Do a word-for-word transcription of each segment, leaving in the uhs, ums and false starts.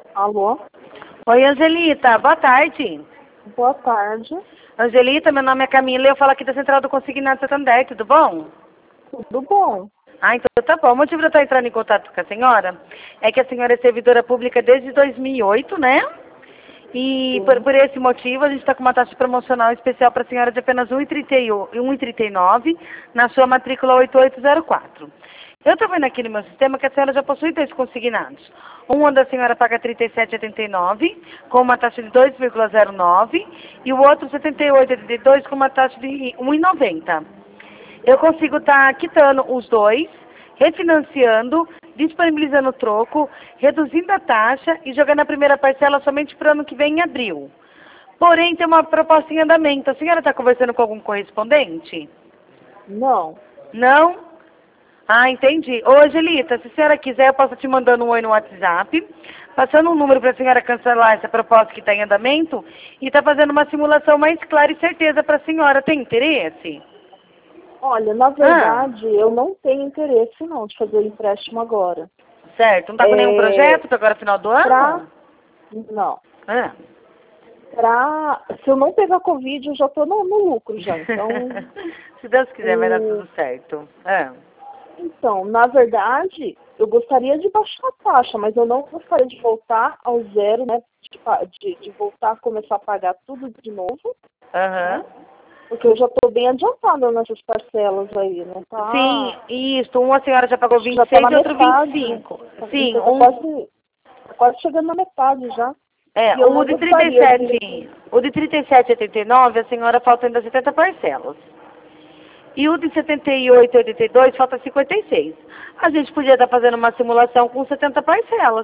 Alô? Oi, Angelita. Boa tarde. Boa tarde. Angelita, meu nome é Camila e eu falo aqui da Central do Consignado Santander, tudo bom? Tudo bom? Ah, então tá bom. O motivo de eu estar entrando em contato com a senhora é que a senhora é servidora pública desde dois mil e oito, né? E por, Sim. por esse motivo a gente está com uma taxa promocional especial para a senhora de apenas um real e trinta e nove centavos na sua matrícula oito oito zero quatro. Eu estou vendo aqui no meu sistema que a senhora já possui dois consignados. Um onde a senhora paga trinta e sete reais e oitenta e nove centavos com uma taxa de dois vírgula zero nove e o outro setenta e oito reais e oitenta e dois centavos com uma taxa de um vírgula noventa centavos. Eu consigo estar quitando os dois, refinanciando, disponibilizando o troco, reduzindo a taxa e jogando a primeira parcela somente para o ano que vem em abril. Porém, tem uma proposta em andamento. A senhora está conversando com algum correspondente? Não. Não? Ah, entendi. Ô, Angelita, se a senhora quiser, eu posso te mandando um oi no WhatsApp, passando um número para a senhora cancelar essa proposta que está em andamento e está fazendo uma simulação mais clara e certeza para a senhora. Tem interesse? Olha, na Ah, verdade, eu não tenho interesse não de fazer o empréstimo agora. certo. Não está com nenhum É, projeto para agora final do pra... ano? Não. Ah. Pra... Se eu não pegar Covid, eu já tô no, no lucro já. Então, Se Deus quiser, vai dar o... tudo certo. Ah. então, na verdade, eu gostaria de baixar a taxa, mas eu não gostaria de voltar ao zero, né? De, pa- de, de voltar a começar a pagar tudo de novo, Aham. né? Porque eu já estou bem adiantada nessas parcelas aí, não Sim, tá... isso. Um a senhora já pagou vinte Já e está seis na e outro vinte e metade. cinco. Sim, Então tá um, quase, tá quase chegando na metade já. é, E eu o não de trinta e gostaria de. sete, o de trinta e sete e oitenta e nove, a senhora falta ainda setenta parcelas. E o de setenta e oito e oitenta e dois falta cinquenta e seis. A gente podia estar fazendo uma simulação com setenta parcelas.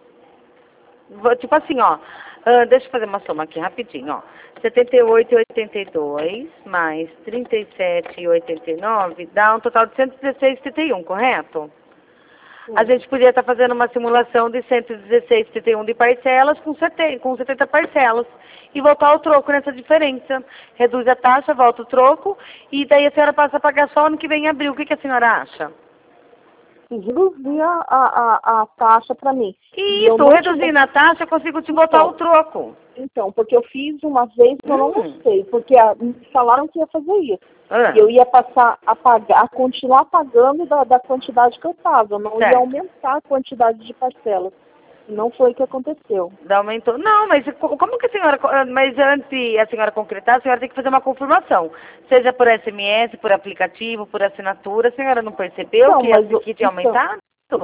Vou- Tipo assim, ó. ah, deixa eu fazer uma soma aqui rapidinho, ó. setenta e oito e oitenta e dois mais trinta e sete e oitenta e nove dá um total de cento e dezesseis e setenta e um, correto? A Sim. gente podia estar fazendo uma simulação de cento e dezesseis e setenta e um de parcelas com setenta, com setenta parcelas. E voltar ao troco nessa diferença. Reduz a taxa, volta o troco. E daí a senhora passa a pagar só ano que vem em abril. O que, que a senhora acha? E reduzir a, a, a taxa para mim. E eu Isso, não tive. reduzindo a taxa, eu consigo te botar o Então, troco. então, porque eu fiz uma vez e eu não Hum. gostei, porque a, me falaram que ia fazer isso. E Ah, eu ia passar a pagar, a continuar pagando da, da quantidade que eu estava, eu não ia certo. aumentar a quantidade de parcelas. E não foi o que aconteceu. Dá aumentou. Não, mas co- como que a senhora. co- ah, Mas antes de a senhora concretar, a senhora tem que fazer uma confirmação. Seja por S M S, por aplicativo, por assinatura. A senhora não percebeu Então, que, a, mas o- que tinha então, aumentado?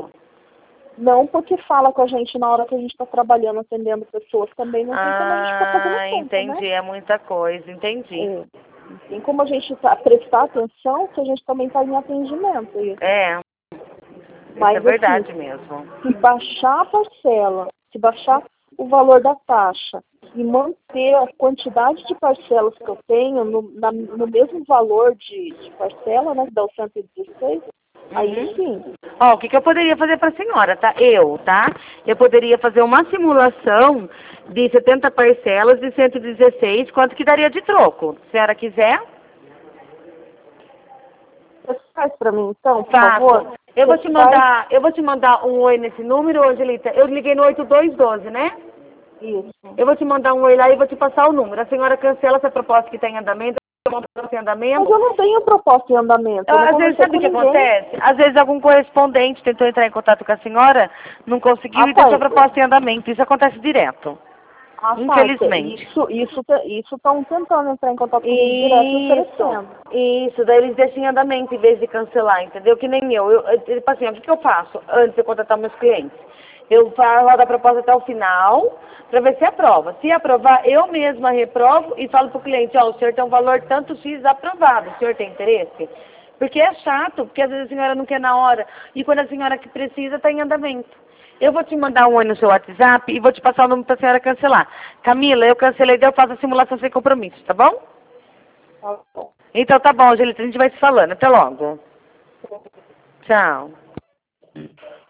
não porque fala com a gente na hora que a gente está trabalhando, atendendo pessoas também, não tem como a gente ficar fazendo Ah, conta, né? entendi. É muita coisa, entendi. É, não tem como a gente tá, prestar atenção que a gente também está em atendimento. E, É, isso é mas assim, verdade mesmo. se baixar a parcela, se baixar o valor da taxa e manter a quantidade de parcelas que eu tenho no, na- no mesmo valor de, de parcela, né, que dá o cento e dezesseis, aí Uhum. sim. Ó, o que, que eu poderia fazer para a senhora, tá? Eu, tá? Eu poderia fazer uma simulação de setenta parcelas de cento e dezesseis, quanto que daria de troco? Se a senhora quiser, Você faz para mim então, por faço. favor? Eu vou Você te faz mandar, eu vou te mandar um oi nesse número, Angelita. Eu liguei no oito dois um dois, né? isso. Eu vou te mandar um oi lá e vou te passar o número. A senhora cancela essa proposta que está em andamento, uma proposta em Mas andamento. eu não tenho proposta em andamento, Eu, eu não às vezes, conversei sabe com o que ninguém. acontece? Às vezes algum correspondente tentou entrar em contato com a senhora, não conseguiu Ah, e tá. deixou a proposta em andamento. Isso acontece direto, Ah, tá. infelizmente. Isso, isso, isso estão tentando entrar em contato comigo direto e Isso, oferecendo. isso. Daí eles deixam em andamento em vez de cancelar, entendeu? Que nem eu. eu, eu tipo assim, o que, que eu faço antes de eu contratar meus clientes? Eu falo a proposta até o final, para ver se aprova. Se aprovar, eu mesma reprovo e falo para o cliente, ó, o senhor tem um valor tanto X aprovado, o senhor tem interesse? Porque é chato, porque às vezes a senhora não quer na hora, e quando a senhora que precisa, está em andamento. Eu vou te mandar um oi no seu WhatsApp e vou te passar o número para a senhora cancelar. Camila, eu cancelei, daí eu faço a simulação sem compromisso, tá bom? Tá bom. Então tá bom, Angelita, a gente vai se falando. Até logo. Tchau.